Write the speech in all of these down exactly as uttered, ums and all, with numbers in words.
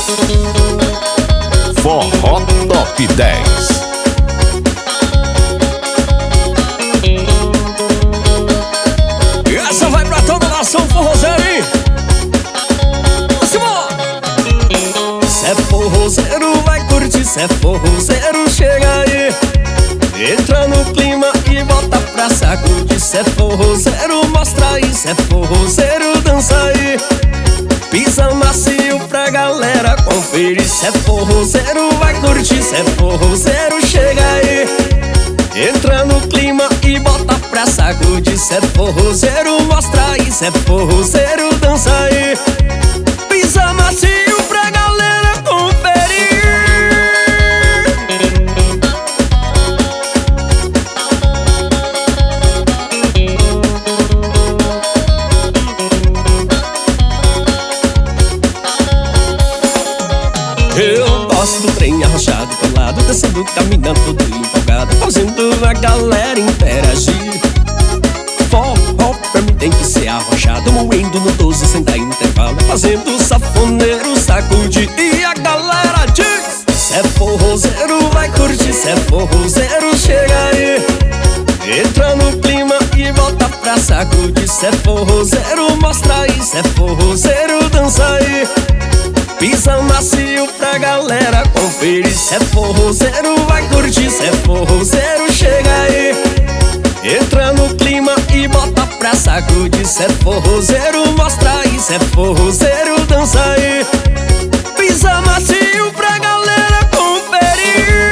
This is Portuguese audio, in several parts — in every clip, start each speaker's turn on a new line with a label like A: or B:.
A: Forró Top dez.
B: E essa vai pra toda a nação forrozeira, hein? Cê é forrozeiro, vai curtir, cê é forrozeiro, chega aí. Entra no clima e bota pra sacudir. Cê é forrozeiro, mostra aí. Cê é forrozeiro, dança aí. Pisa macio pra galera conferir. Cê é forrozeiro, vai curtir. Cê é forrozeiro, chega aí. Entra no clima e bota pra sacudir. Cê é forrozeiro, mostra aí. Cê é forrozeiro, dança aí. Pisa macio pra galera conferir. Eu gosto do trem arrochado, colado, descendo, caminhando, todo empolgado, fazendo a galera interagir. Forró pra mim tem que ser arrochado, moendo no doze sem dar intervalo, fazendo safoneiro sacudir. E a galera diz: cê é forrozeiro, vai curtir, cê é forrozeiro, chega aí. Entra no clima e volta pra sacudir. Cê é forrozeiro, mostra aí. Cê é forrozeiro, dança aí. Pisa macio pra galera conferir. Cê é forrozeiro, vai curtir. Cê é forrozeiro, chega aí. Entra no clima e bota pra sacudir. Cê é forrozeiro, mostra aí. Cê é forrozeiro, dança aí. Pisa macio pra galera conferir.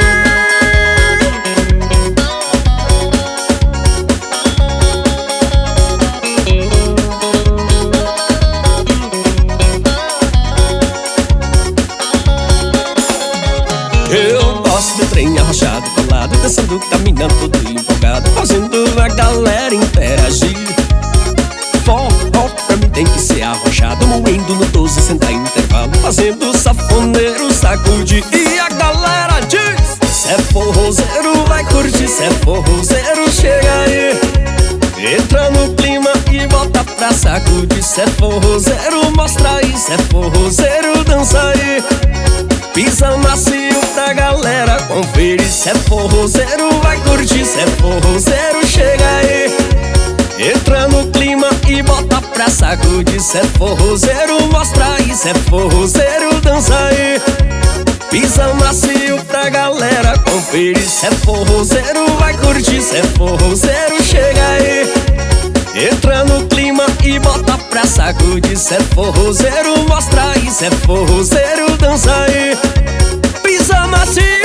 B: Eu gosto do trem arrochado, colado, dançando, caminhando, todo empolgado, fazendo a galera interagir. Forró pra mim tem que ser arrochado, moendo no doze sem dar intervalo, fazendo safoneiro sacudir. E a galera diz: cê é forrozeiro, vai curtir, cê é forrozeiro, chega aí. Entra no clima e bota pra sacudir. Cê é forrozeiro, mostra aí. Cê é forrozeiro, dança aí. Pisa macio pra galera conferir. Cê é forrozeiro, vai curtir. Cê é forrozeiro, chega aí. Entra no clima e bota pra sacudir. Cê é forrozeiro, mostra aí. Cê é forrozeiro, dança aí. Pisa macio pra galera conferir. Cê é forrozeiro, vai curtir. Cê é forrozeiro, chega aí. Entra no clima e bota pra sacudir. Cê é forrozeiro, mostra aí. Cê é forrozeiro, dança aí. Pisa macio.